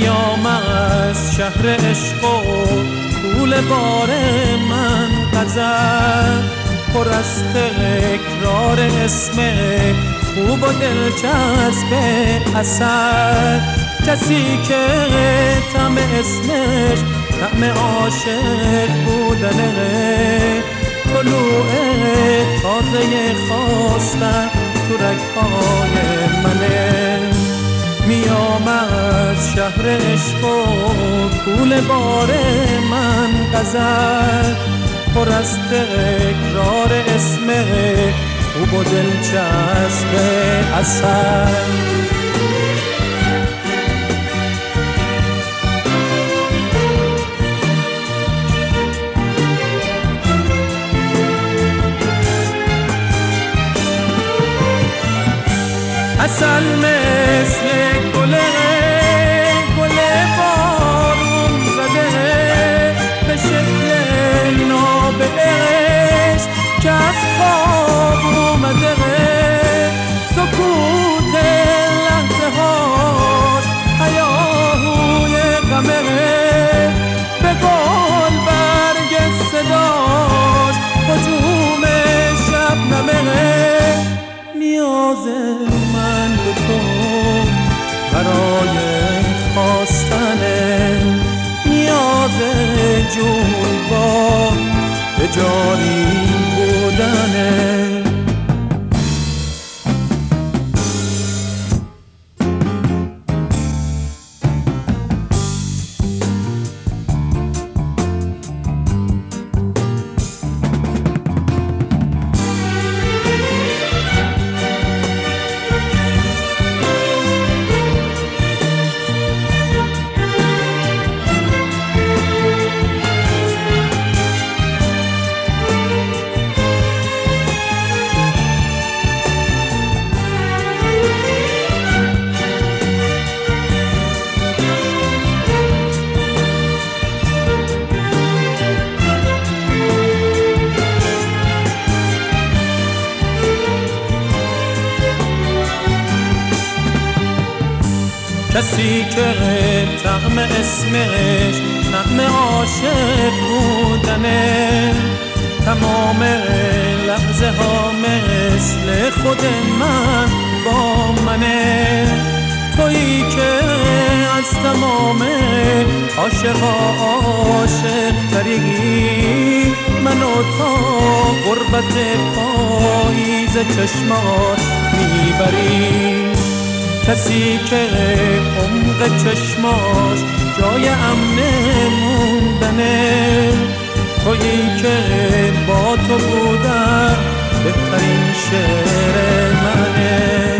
میام از شهر عشق و طول بار من غزل پر از تکرار اسم خوب و دلچسب اثر، کسی که طعم اسمش طعم عاشق بودنه، طلوع تازه خواستن تو رگ‌های منه. میام از شهر عشق و طول بار من غزل پر از تکرار اسم خوب و دلچسب اثر. عسل مثل گل بارون زده به شکل نابعش که از خواب اومده، سکوت لحظه هاش هیاهوی غمه، به گل برگ صداش هجوم شبنمه. نیاز من به تو برای خواستنه، نیاز جون با به جاری بودنه. کسی که طعم اسمش طعم عاشق بودنه، تمام لحظه ها مثل خود من با منه. تویی که از تمام عاشقا عاشق تری، منو تا غربت پاییز چشمات میبری. کسی که عمق چشماش جای امن موندنه، تویی که با تو بودن بهترین شعر منه.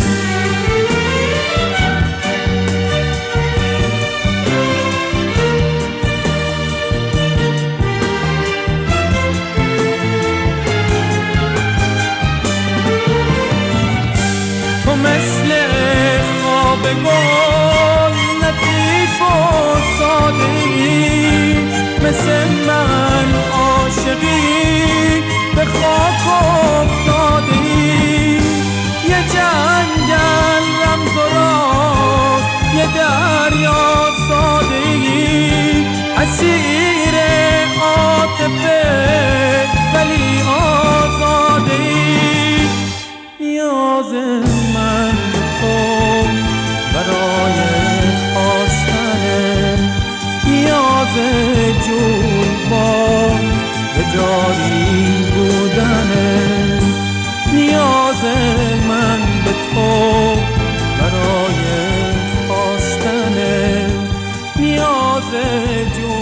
تو مثل به گل لطیف و ساده‌ای، مثل من عاشقی به خاک افتاده‌ای. یه جنگل رمز و راز، یه دریا ساده‌ای، اسیر عاطفه ولی آزاده‌ای. نیاز من به تو برای خواستنه، نیاز جون با به جاری بودنه. نیاز من به تو برای خواستنه، نیاز جون